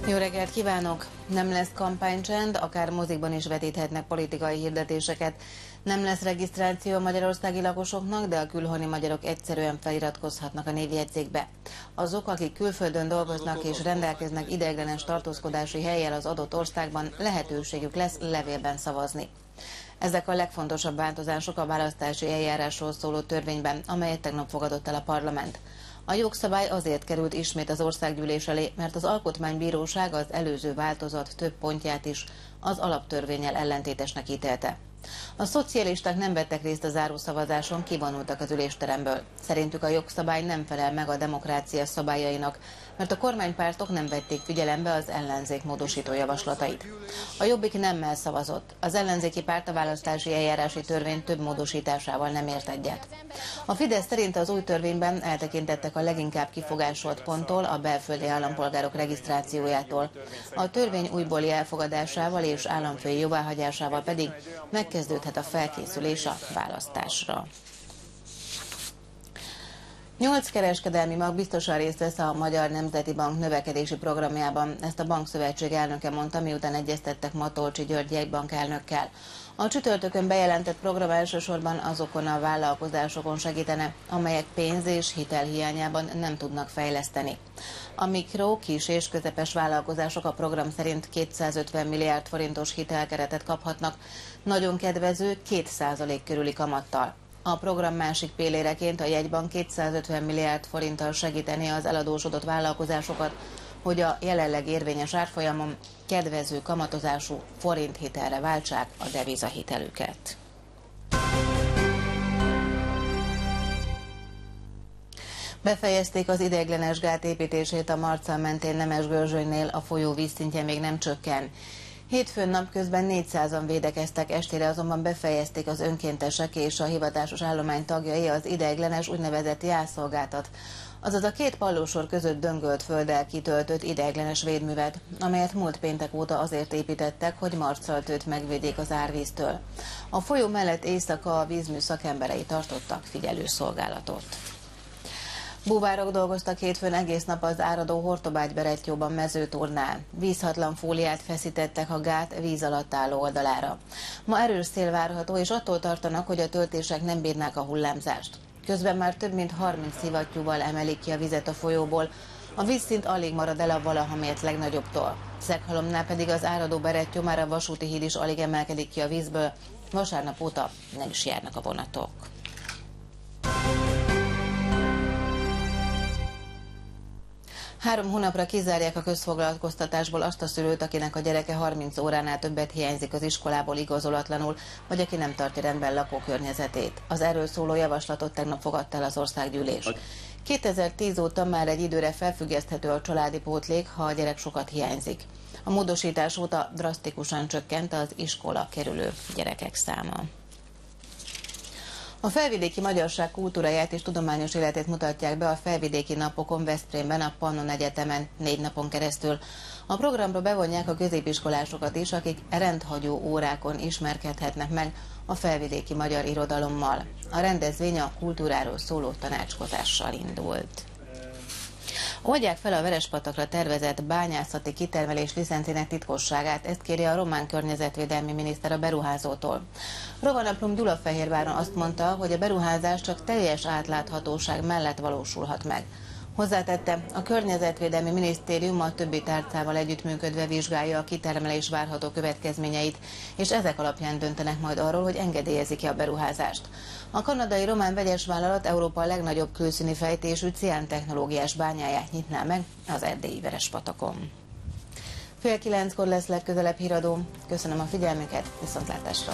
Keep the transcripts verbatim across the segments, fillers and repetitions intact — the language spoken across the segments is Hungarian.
Jó reggelt kívánok! Nem lesz kampánycsend, akár mozikban is vetíthetnek politikai hirdetéseket. Nem lesz regisztráció a magyarországi lakosoknak, de a külhoni magyarok egyszerűen feliratkozhatnak a névjegyzékbe. Azok, akik külföldön dolgoznak és rendelkeznek ideiglenes tartózkodási hellyel az adott országban, lehetőségük lesz levélben szavazni. Ezek a legfontosabb változások a választási eljárásról szóló törvényben, amelyet tegnap fogadott el a parlament. A jogszabály azért került ismét az országgyűlés elé, mert az Alkotmánybíróság az előző változat több pontját is az alaptörvénnyel ellentétesnek ítélte. A szocialisták nem vettek részt a zárószavazáson, kivonultak az ülésteremből. Szerintük a jogszabály nem felel meg a demokrácia szabályainak, mert a kormánypártok nem vették figyelembe az ellenzék módosító javaslatait. A Jobbik nemmel szavazott. Az ellenzéki párt a választási eljárási törvény több módosításával nem ért egyet. A Fidesz szerint az új törvényben eltekintettek a leginkább kifogásolt ponttól, a belföldi állampolgárok regisztrációjától. A törvény újbóli elfogadásával és államfői jóváhagyásával pedig megkezdődhet a felkészülés a választásra. Nyolc kereskedelmi mag biztosan részt vesz a Magyar Nemzeti Bank növekedési programjában. Ezt a bankszövetség elnöke mondta, miután egyeztettek Matolcsy György jegybank elnökkel. A csütörtökön bejelentett program elsősorban azokon a vállalkozásokon segítene, amelyek pénz és hitel hiányában nem tudnak fejleszteni. A mikro, kis és közepes vállalkozások a program szerint kétszázötven milliárd forintos hitelkeretet kaphatnak, nagyon kedvező két százalék körüli kamattal. A program másik pilléreként a jegybank kétszázötven milliárd forinttal segíteni az eladósodott vállalkozásokat, hogy a jelenleg érvényes árfolyamon kedvező kamatozású forint hitelre váltsák a devizahitelüket. Befejezték az ideiglenes gát építését a Marcal mentén Nemesgörzsönynél, a folyó vízszintje még nem csökken. Hétfőn napközben négyszázan védekeztek, estére azonban befejezték az önkéntesek és a hivatásos állomány tagjai az ideiglenes úgynevezett jászolgátat, azaz a két pallósor között döngölt földdel kitöltött ideiglenes védművet, amelyet múlt péntek óta azért építettek, hogy Marcaltőt megvédjék az árvíztől. A folyó mellett éjszaka a vízmű szakemberei tartottak figyelőszolgálatot. Búvárok dolgoztak hétfőn egész nap az áradó Hortobágy-Berettyóban mezőtornán. Vízhatlan fóliát feszítettek a gát víz alatt álló oldalára. Ma erős szél várható, és attól tartanak, hogy a töltések nem bírnák a hullámzást. Közben már több mint harminc szivattyúval emelik ki a vizet a folyóból. A vízszint alig marad el a valaha mért legnagyobbtól. Szeghalomnál pedig az áradó Berettyó, már a vasúti híd is alig emelkedik ki a vízből. Vasárnap óta nem is járnak a vonatok. Három hónapra kizárják a közfoglalkoztatásból azt a szülőt, akinek a gyereke harminc óránál többet hiányzik az iskolából igazolatlanul, vagy aki nem tartja rendben lakókörnyezetét. Az erről szóló javaslatot tegnap fogadta el az országgyűlés. kétezer-tíz óta már egy időre felfüggeszthető a családi pótlék, ha a gyerek sokat hiányzik. A módosítás óta drasztikusan csökkent az iskola kerülő gyerekek száma. A felvidéki magyarság kultúráját és tudományos életét mutatják be a felvidéki napokon Veszprémben, a Pannon Egyetemen négy napon keresztül. A programra bevonják a középiskolásokat is, akik rendhagyó órákon ismerkedhetnek meg a felvidéki magyar irodalommal. A rendezvény a kultúráról szóló tanácskozással indult. Oldják fel a Verespatakra tervezett bányászati kitermelés licencének titkosságát, ezt kéri a román környezetvédelmi miniszter a beruházótól. Rovanaplum Gyulafehérváron azt mondta, hogy a beruházás csak teljes átláthatóság mellett valósulhat meg. Hozzátette, a környezetvédelmi minisztérium a többi tárcával együttműködve vizsgálja a kitermelés várható következményeit, és ezek alapján döntenek majd arról, hogy engedélyezik-e a beruházást. A kanadai román vegyes vállalat Európa legnagyobb külszíni fejtésű cián technológiás bányáját nyitná meg az erdélyi Verespatakon. Fél kilenckor lesz legközelebb híradó. Köszönöm a figyelmüket, viszontlátásra!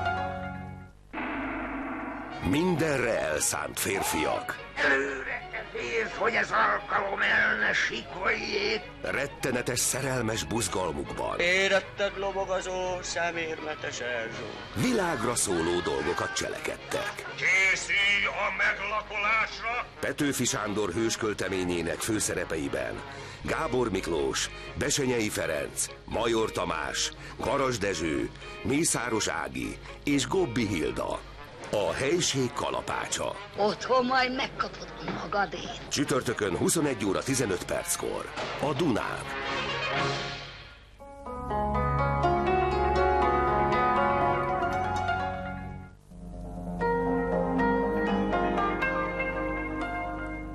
Mindenre elszánt férfiak. Előre, Hisz, hogy ez alkalom el ne sikoljék. Rettenetes szerelmes buzgalmukban. Éretted lobogazó, szemérmetes Erzsó. Világra szóló dolgokat cselekedtek. Készülj a meglakolásra! Petőfi Sándor hőskölteményének főszerepeiben Gábor Miklós, Besenyei Ferenc, Major Tamás, Garas Dezső, Mészáros Ági és Gobbi Hilda. A helység kalapácsa. Otthon majd megkapod magadét. Csütörtökön huszonegy óra tizenöt perckor. A Dunán.